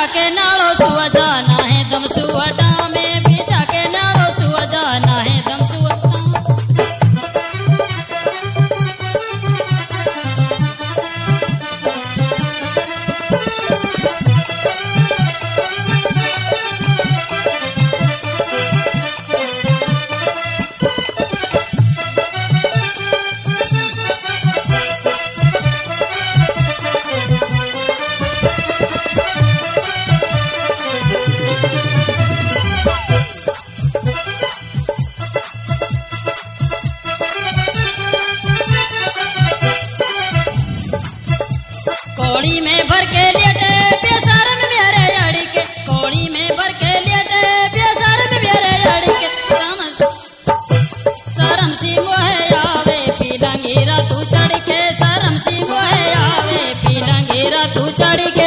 के नालो सुआ जाना है दम सुअटा में बिछा के नालो सुआ जाना है दम सुअटा। कोड़ी में भर के लेटे बेसरम मेरे अड़ी के, कोड़ी में भर के लेटे बेसरम मेरे अड़ी के। शरम सी मोहे आवे पीलंगीरा तू चढ़ के, शरम सी मोहे आवे पीलंगीरा तू चढ़ के।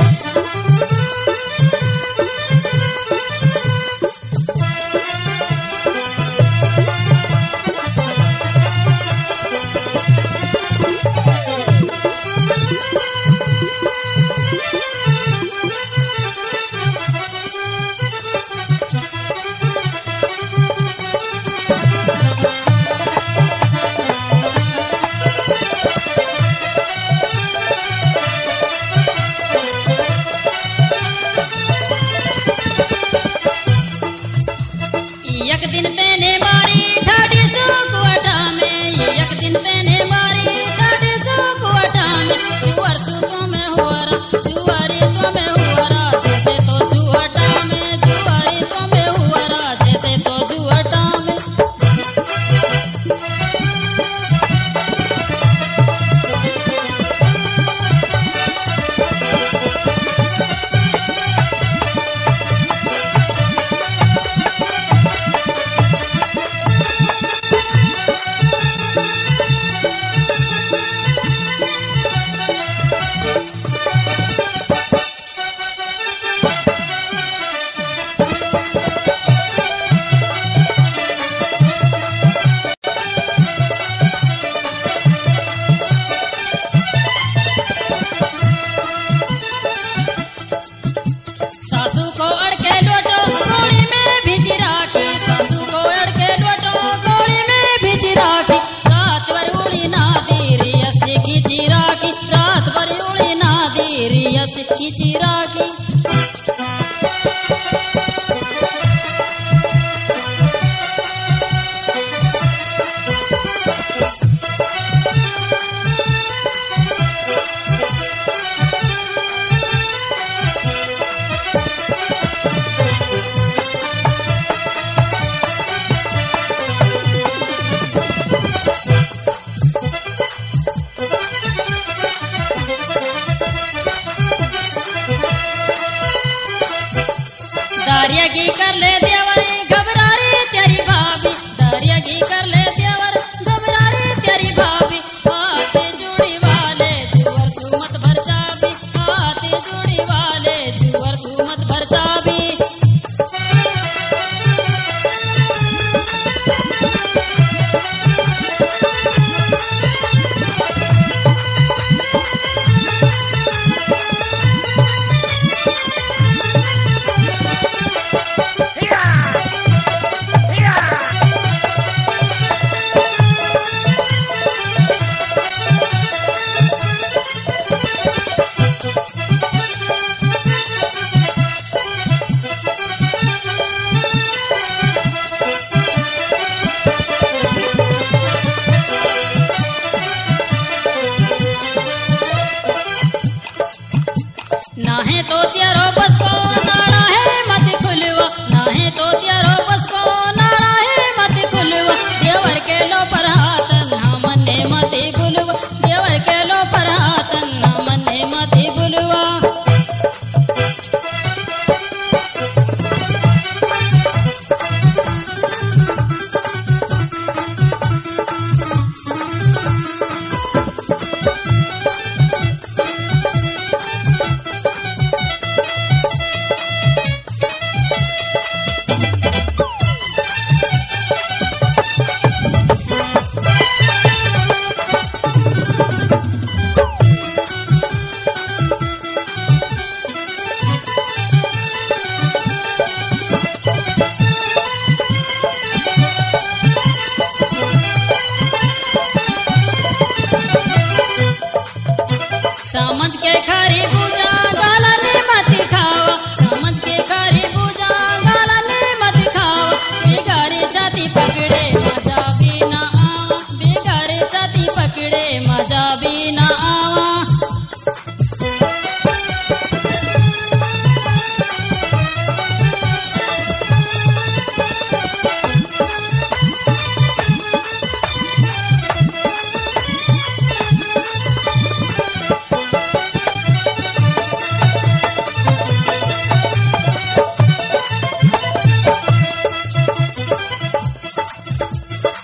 एक दिन तेने मारी ठाडी सुकुआटा में, एक दिन तेने मारी ठाडी सुकुआटा में। जुआर सुको में हुआरा जुआरी तो में हुआरा जैसे तो जुआटा में, जुआरी तो में हुआरा जैसे तो जुआटा में।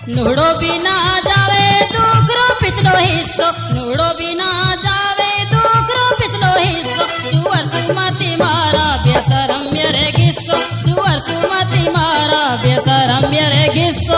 नुड़ो भी ना जावे दूकरो पिछलो हिस्सो, नुड़ो भी ना जावे दूकरो पिछलो हिस्सो, सुअर सुमति मारा बेशरम मेरे गिस्सो, सुअर सुमति मारा बेशरम मेरे गिस्सो।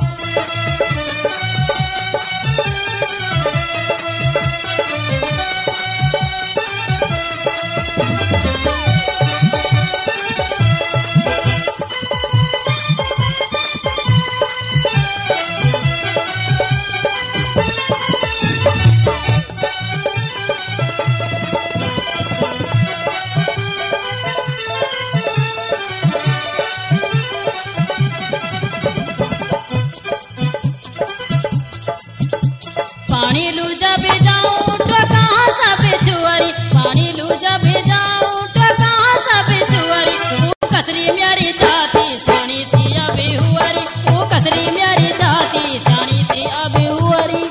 पानी लू जब जाऊं तो कहाँ सब चुअरी, पानी लू जब जाऊं तो कहाँ सब चुअरी, वो कसरी मेरी छाती सानी सी अभी हुअरी, वो कसरी मेरी छाती सानी सी अभी हुअरी।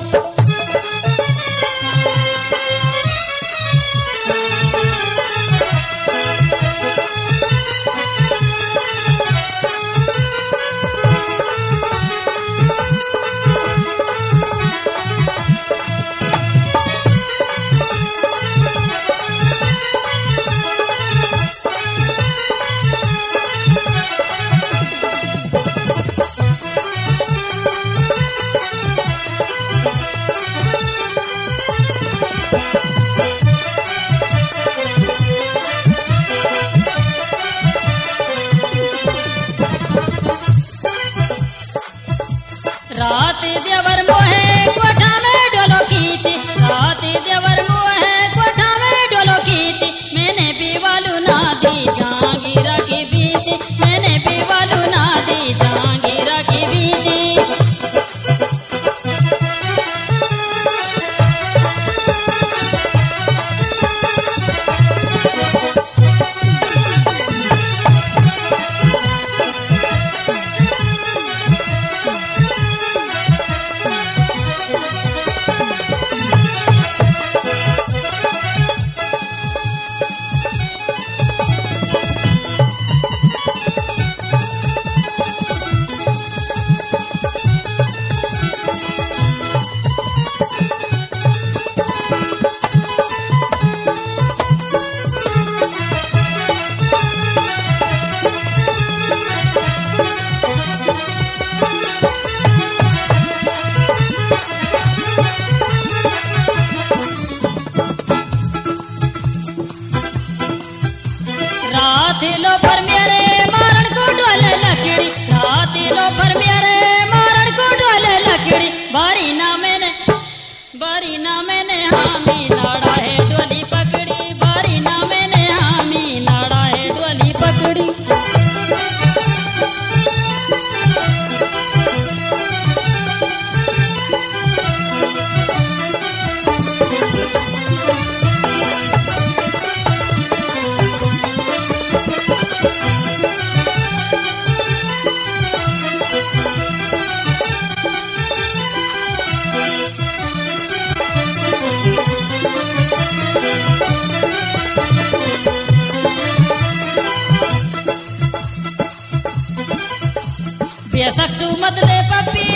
रात देवर मोहे कोठा में डोलो खींची, रात देवर मोहे कोठा में डोलो खींची, मैंने भी वालू ना दी जहांगीरा की बीची, मैंने भी वालू ना दी जहांगीरा की बीची। रातिलो पर मेरे मारण को डोले लकड़ी, रातिलो पर मेरे मारण को डोले लकड़ी, बारी ना मैंने हामी नाड़ा है डोली पकड़ी, बारी ना मैंने हामी नाड़ा है डोली पकड़ी। बेशक तू मत ले पप्पी